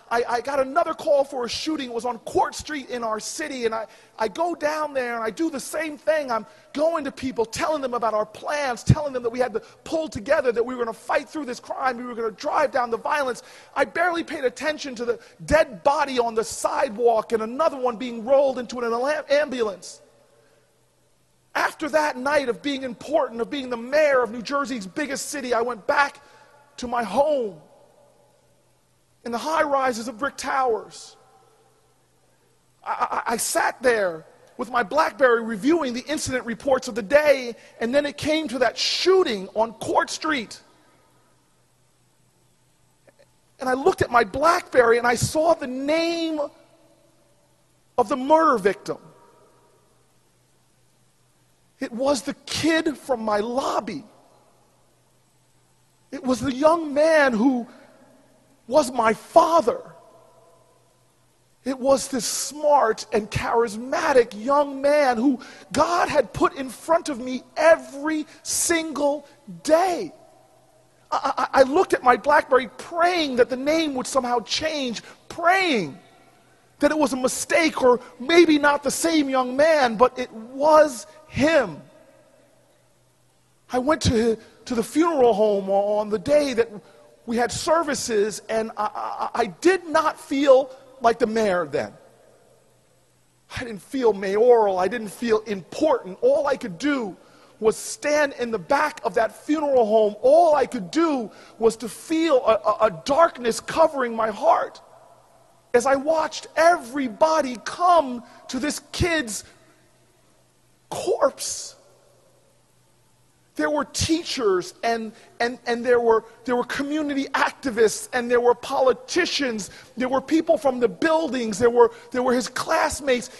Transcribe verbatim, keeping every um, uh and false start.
I, I got another call for a shooting. It was on Court Street in our city, and I, I go down there and I do the same thing. I'm going to people, telling them about our plans, telling them that we had to pull together, that we were going to fight through this crime, we were going to drive down the violence. I barely paid attention to the dead body on the sidewalk and another one being rolled into an ambulance. After that night of being important, of being the mayor of New Jersey's biggest city, I went back to my home in the high rises of brick towers. I, I, I sat there with my BlackBerry reviewing the incident reports of the day, and then it came to that shooting on Court Street. And I looked at my BlackBerry and I saw the name of the murder victim. It was the kid from my lobby. It was the young man who was my father. It was this smart and charismatic young man who God had put in front of me every single day. I, I, I looked at my BlackBerry praying that the name would somehow change, praying that it was a mistake or maybe not the same young man, but it was him. I went to, to the funeral home on the day that we had services, and I, I, I did not feel like the mayor then. I didn't feel mayoral. I didn't feel important. All I could do was stand in the back of that funeral home. All I could do was to feel a, a, a darkness covering my heart as I watched everybody come to this kid's corpse. There were teachers and, and, and there were, there were community activists and there were politicians. There were people from the buildings. There were, there were his classmates.